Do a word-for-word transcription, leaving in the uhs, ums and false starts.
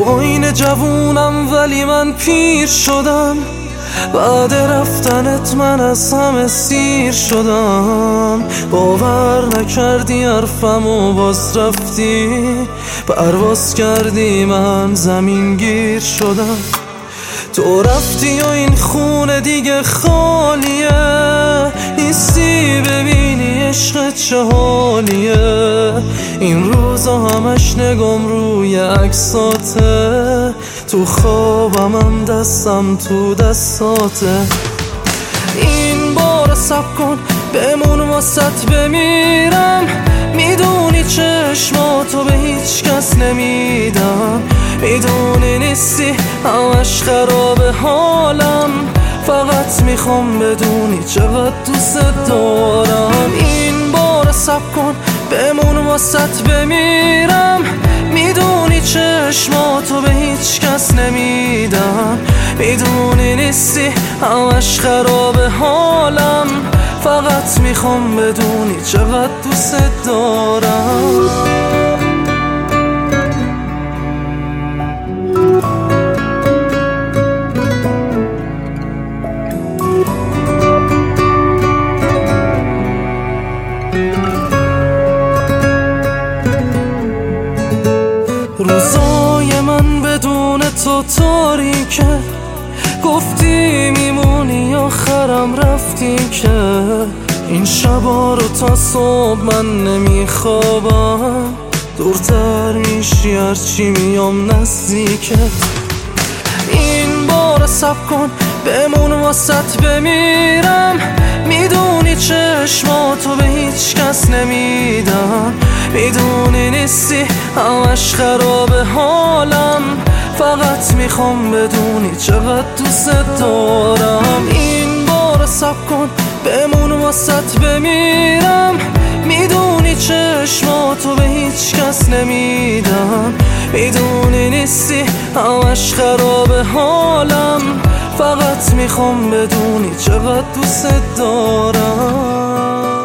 آینه جوونم ولی من پیر شدم، بعد رفتنت من از همه سیر شدم. باور نکردی حرفم و باز رفتی، پرواز کردی من زمین گیر شدم. تو رفتی و این خونه دیگه خالیه، نیستی ببینی عشق چه حالیه. این روزا همش نگام روی عکساته، تو خوابم هم دستم تو دستاته. این بار صبر کن بمون واسط بمیرم، میدونی چشماتو به هیچ کس نمیدم. میدونی نیستی همش خراب حالم، فقط میخوام بدونی چقدر دوست دارم. این بار صبر کن بمون واسط بمیرم، میدونی چشماتو به هیچ کس نمیدم. میدونی نیستی همش خراب حالم، فقط میخوام بدونی چقدر دوست دارم. روزای من بدون تو تاریکه، گفتی میمونی آخرم رفتی که. این شبا رو تا صبح من نمیخوابم، دورتر میشی هرچی میام نزدیکت. این بار صبر کن بمون واسط بمیرم، میدونی چشماتو به هیچ کس نمیدم. میدونی نیستی همش خراب حالم، فقط میخوام بدونی چقدر دوست دارم. این بار صبر کن بمون واسط بمیرم، میدونی چشماتو به هیچ کس نمیدم. میدونی نیستی همش خراب حالم، فقط میخوام بدونی چقدر دوست دارم.